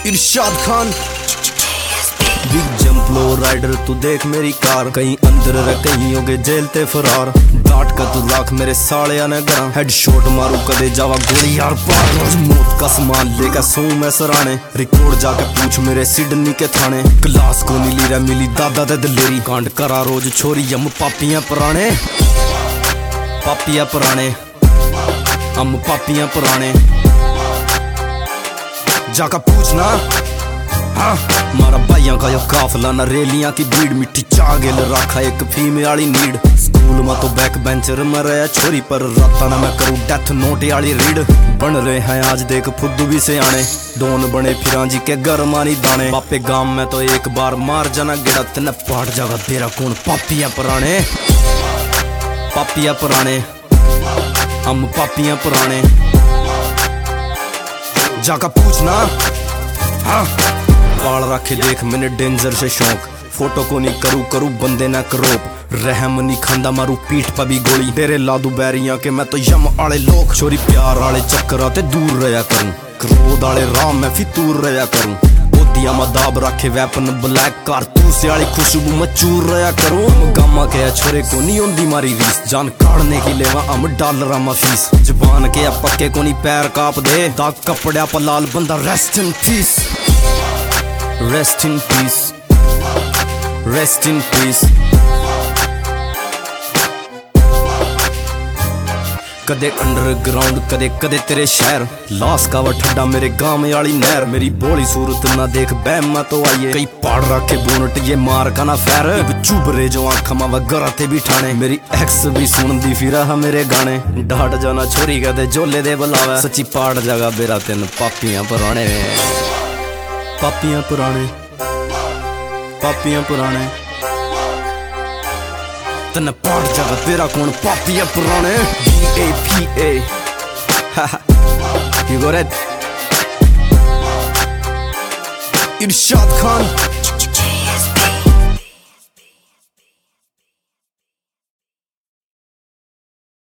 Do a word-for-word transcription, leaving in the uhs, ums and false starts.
इरशाद Khan big jump low rider तू देख मेरी कार कहीं अंदर रह कहीं हो गए जेल ते फरार डांट का तू लाख मेरे साले आने गरा हेड शॉट मारू कदे जावा गोली यार पार रोज मौत का सामान लेकर सो मैं सराने रिकॉर्ड जाके पूछ मेरे सिडनी के थाने क्लास को नीली रे मिली दादा ते दलेरी कांड करा रोज छोरी हम पापियां पुराने पापियां पुराने हम पापियां पुराने जाका पूछना हाँ मारा भाइयों का यो काफला ना रेलियां की भीड़ मिट्टी चागेल रखा एक फीमेल वाली नीड स्कूल में तो बैक बेंचर में रहा छोरी पर राता ना मैं करूँ डेथ नोट वाली रीड बन रहे हैं आज देख फुद्दू भी से आने दोन बने फिर जी के घर मारी दाने बापे गांव में तो एक बार मार जाना गिरा तेने पाट जागा तेरा कौन पापियां पुराने पापियां पुराने हम पापियां पुराने जाका पूछना हाँ बाल रखे देख मैंने डेंजर से शौक फोटो को नहीं करू करू बंदे ना करोप रहम नहीं खांदा मारू पीठ पर भी गोली तेरे लादू बैरियां के मैं तो यम आले लोग छोरी प्यार आले चक्कर ते दूर रहा करूं क्रोध आले राम मैं फितूर रहा करूं ओदिया मदाब रखे वेपन ब्लैक कारतूस वाली खुशबू मैं चूर रहा करूं गामा के छोरे को नहीं होंदी मारी रीस जान काटने की लेवा हम डॉलर मा फीस जबान के पक्के को नहीं पैर काप दे दाग कपड़ा पर लाल बंदा rest in peace rest in peace rest in peace कदे अंडरग्राउंड कदे कदे तेरे शहर लाश का ठड्डा मेरे गांव वाली नहर मेरी बोली सूरत ना देख बैमा तो आइए कई पाड़ रखे बोनट ये मार का ना फैर चुबरे जो आंखा मा वगैरह ते भी ठाणे मेरी एक्स भी सुनदी फिर मेरे गाने डाट जाना छोरी कदे जोले दे बुलावे सच्ची पाड़ जगह बेरा तेन पापियां पुराने पापियां पुराने पापियां पुराने तने पाड़ जगह तेरा कौन पापियां पुराने B A P A You got it Irshad Khan